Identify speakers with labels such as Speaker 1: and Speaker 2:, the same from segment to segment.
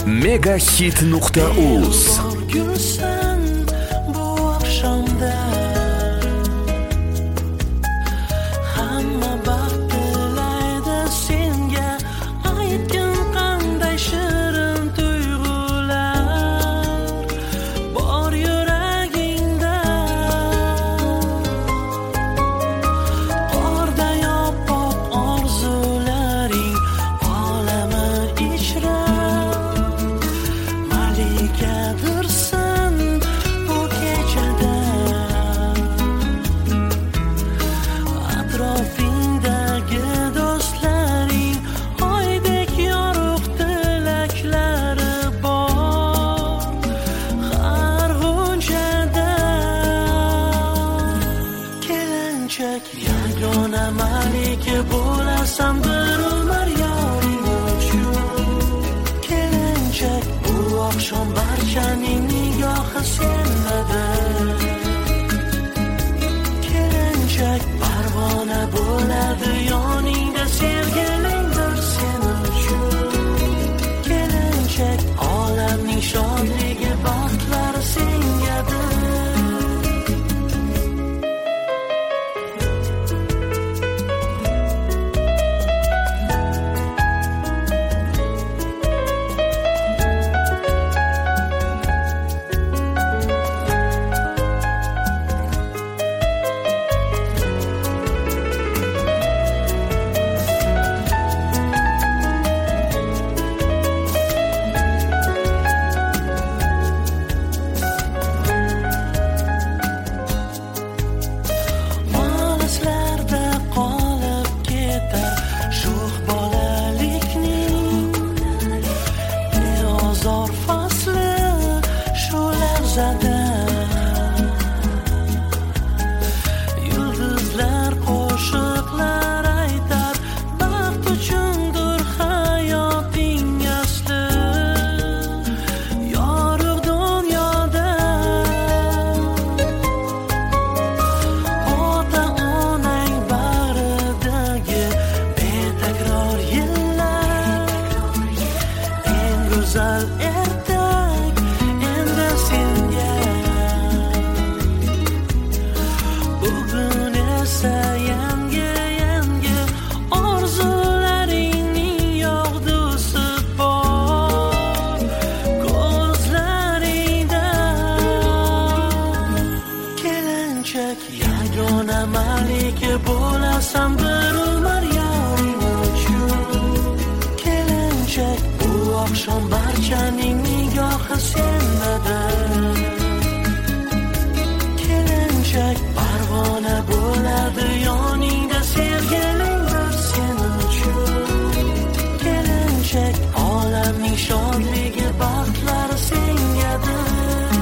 Speaker 1: Megahit.uz.
Speaker 2: Yagona malika bo'lasan bir umr yoring uchun. Kelinchak bu oqshom barchaning nigohi sendada. Kelinchak parvona bo'ladi yoningda, sevgilimdir sen uchun. Kelinchak olamning shodligi, baxtlari sengadir. Yulduzlar qo'shiqlar aytar, baxt uchundir hayoting asli. Yorug' dunyoda ota onang bag'ridagi betakror yillar, eng go'zal ertak endi senga. Bugun esa yangi orzularingning yog'dusi bor ko'zlaringda. Kelinchak yagona malika bo'lasan bir umr yoring uchun. Kelinchak bu oqshom barchaning nigohi sendada. Kelinchak parvona bo'ladi yoningda, sevgilimdir sen uchun. Kelinchak olamning shodligi, baxtlari sengadir.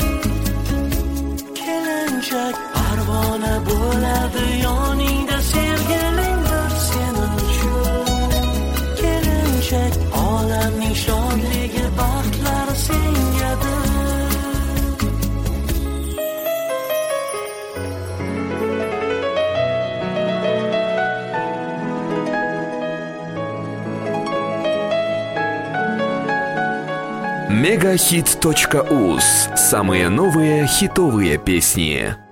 Speaker 2: Kelinchak parvona bo'ladi yoningda, sevgilimdir sen uchun. Kelinchak olamning shodligi, baxtlari sengadir.
Speaker 1: Megahit.uz. Самые новые хитовые песни.